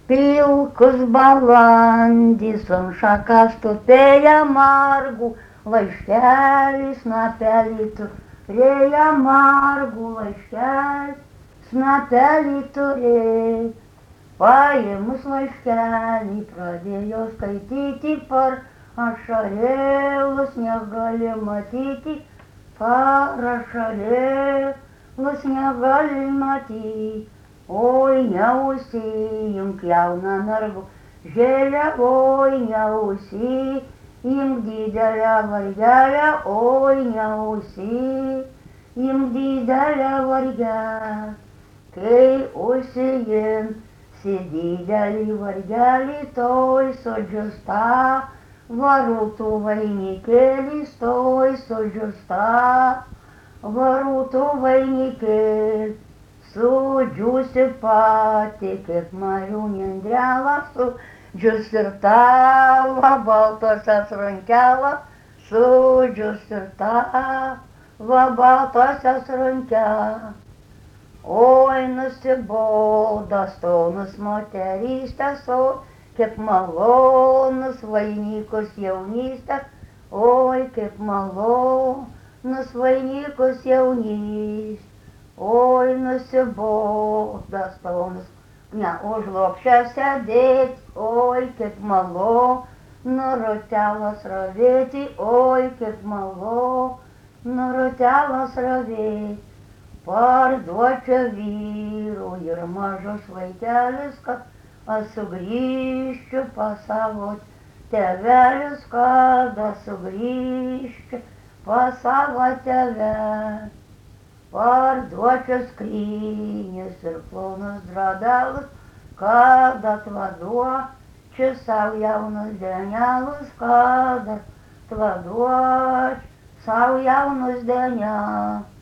Pilkus balandis ant šakas tupėja margų, laiškelį snapelį turėjo margų, laiškelį snapelį turėjo. Paėmus laiškelį pradėjo skaityti, par ašarėlus negali matyti, par ašarėlus negali matyti. Oi, neužsiimk jauną mergužėlę, oi, neužsiimk didelę vargelę, oi, neužsiimk didelę vargelę. Kai užsiimsi didelį vargelį, toj sodžius varutų vainikėlis, toj sodžius varutų vainikėlis. Sudžiusi pati, kaip marių nendrelą, sudžius ir tavo baltosios rankelą, sudžius ir tavo baltosios rankelą. Oi, nusibodas tonus moterystės, oi, kaip malonus vainikus jaunystės, oi, kaip malonus vainikus jaunystės. Oi, nusibodas tonus, neužlopšęs sėdėti, oi, kaip malonu rotelas ravėti, oi, kaip malonu rotelas ravėti. Parduočiau vyrų ir mažus vaikelius, kad aš sugrįžčiau pas savo tėvelius, kad aš sugrįžčiau pas savo tėvelius. Parduočiau skrynius ir plonus drobelus, kad atvaduočiau savo jaunus denelus, kad atvaduočiau savo jaunus denelus.